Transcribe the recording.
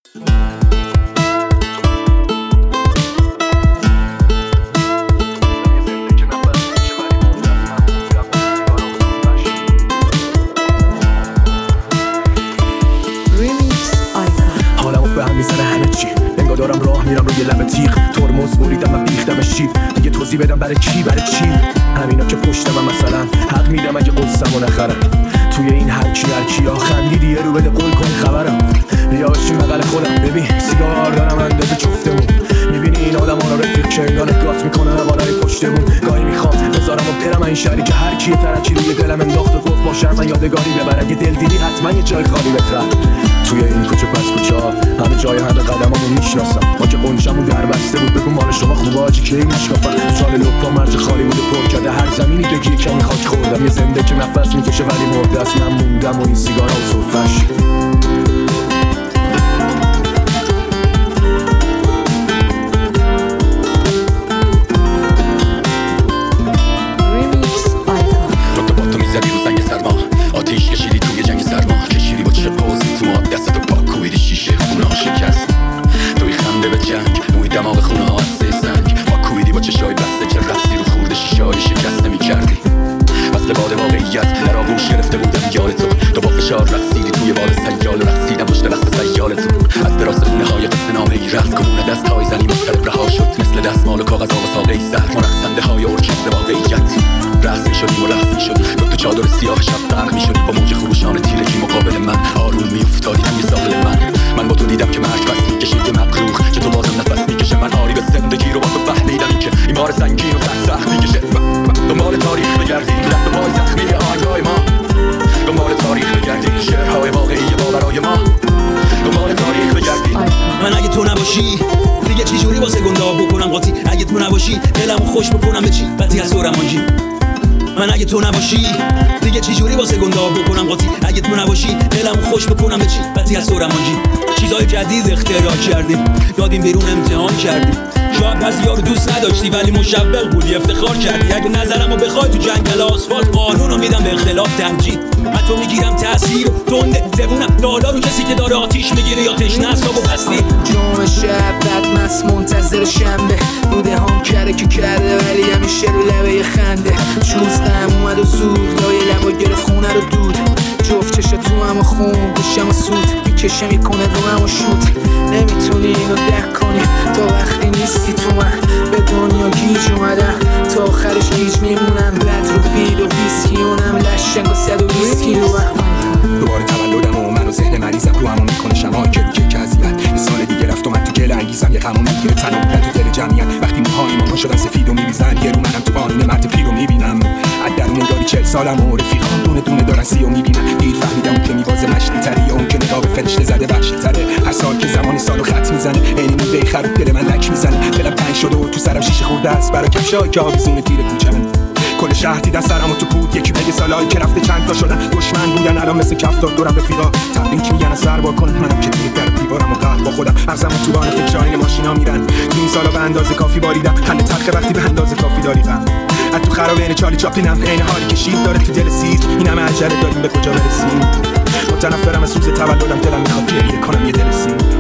حالمو به هم میزنه همه چی، انگار دارم راه میرم روی لب تیغ. ترمز بریدم و بیختم شیب، دیگه توضیح بدم برای کی برای چی؟ همینا که پشتم مثلا حق میدم اگه قصه‌مو نخرم. توی این هرکی ها خندیدی یه رو بده قول کنی خبرم. بیا بشین بغل خودم ببین سیگار دارم اندازه چفتمون. میبینی این آدم ها رو رفیق که انگار نگات میکنن بالای پشتمون. گاهی میخوام بذارم و برم این شهری که هر کی ترکی روی دلم انداخت و گفت باشه من یادگاری ببر. اگه دل دیدی حتما یه جای خالی بخره. توی این کوچه پس کوچه ها همه جای همه قدمامو میشناسم. ما که قنچمون در بسته بود بگو مال شما خوبه آجی کی میشکافم. چال لپا مرج خالی بوده پر کرده هر زمینی بگی کمی خاک خوردم. یه زنده که نفس میکشه ولی مرده است. من موندم و این سیگارا و سرفش. آتیش کشیدی توی جنگ سرما، کشیدی با چه پوزی تو ما دستتو پاک کوبیدی شیشه خونه ها شکست. توی خنده به جنگ موی دماغ خونه ها عدسه سنگ. پاک کوبیدی با چشای بسته که رفتی رو خورده شیشه های شکست نمی کردی. فصل باد واقعیت در آغوش گرفته بودم یاد تو با فشار رقصیدی توی بال سیال. رقصیدم پشت رقص سیال تو از دراز خونه های قصه نامه ای رقص کنون دست های زنی مضطرب رها شد مثل دستمال و کاغذ آقا ساقه ای سر. ما رقصنده های ارکستر واقعیت رقص میشدیم و رقص میشدی. تو چادر سیاه شب غرق میشدی با موج خروشان تیرگی مقابل من. آروم میافتادی توی ساحل من با تو دیدم که مرگ بس میکشید که مبروخ که تو بازم نفس میکشه. من آری به زندگی رو با تو فهمیدم این که این بار سنگین و سخت میکشه. دنبال تاریخ بگردیم تو دست پای زخمی آهنگای ما. دنبال تاریخ بگردیم شعرهای واقعی باورای ما. دنبال تاریخ بگردیم. من اگه تو نباشی دیگه چی جوری واسه گنداب بکنم قاطی. اگه تو نباشی دلمو خوش بکنم به چی بعدی از سورمانجی. من اگه تو نباشی دیگه چی جوری واسه گنداب بکنم قاطی. اگه تو نباشی دلمو خوش بکنم به چی بعدی از سورمانجی. چیزای جدید اختراع کردیم دادیم بیرون امتحان کردیم. شاید بعضیا رو دوست نداشتی ولی مشوق بودی افتخار کردی. اگه نظرمو بخوای تو جنگل آسفالت قانونو میدم به اختلاف تمجید. من تو میگیرم تاثیر تنده زبونم لالا رو کسی که داره آتیش میگیره یا تشنه است و پستی. جمعه شب بدمست منتظر شنبه بوده هم کرده که کرده ولی همیشه رو لبه خنده. 16 اومد و زود لای لبا گرفت خونه رو دود. جفت چشا تو هم خون گوشم و سود میکشم میکنه رو هم و شود. نمیتونی اینو درک کنی تا وقتی نیستی تو من. به دنیا گیج اومدم تا آخرش گیج میمونم. بد رو فیل و ویسکیونم لشنگ و 120 کیلوم. دوباره تولدم و من و ذهن مریضم رو همون میکنه شما که کذیت. یه سال دیگه رفت و من تو گل انگیزم. یه غمو میگیره تنم تو دل جمعیت. وقتی موهای مامان شدن سفید و میریزن یه رو منم تو آینه مرد پیر رو میبینم. از درون داری 40 سالم و رفیقام دونه دونه دارن 30 رو میبینن. دیر فهمیدم اون که میوازه مشتی تری اون که نگاه به فرشته زده وحشی تره. هر سال که زمان سالو خط میزنه عین موزه خروب دل من لک میزنه. دلم تنگ شده و تو سرم شیشه خورده است برای کفشای که آویزون تیر کوچمه. کل شهر دیدن سرمو تو پود. یکی بگه سالایی که رفته چند تا شدن دشمن بودن الان مثل کفتار دورم رفیقا تبریک میگن از سر کنن. منم که توی در دیوارم و قهر با خودم ارزم تو بان فکرای ماشینا میرن. تو این سالا به اندازه کافی باریدم خنده تلخ وقتی به اندازه کافی داری غم. از تو خرابه این چالی چاپلینم عین حالی که شیر داره تو دل سیر. این همه عجله داریم به کجا برسیم. متنفرم از روز تولدم دلم میخواد گریه کنم یه دل سیر.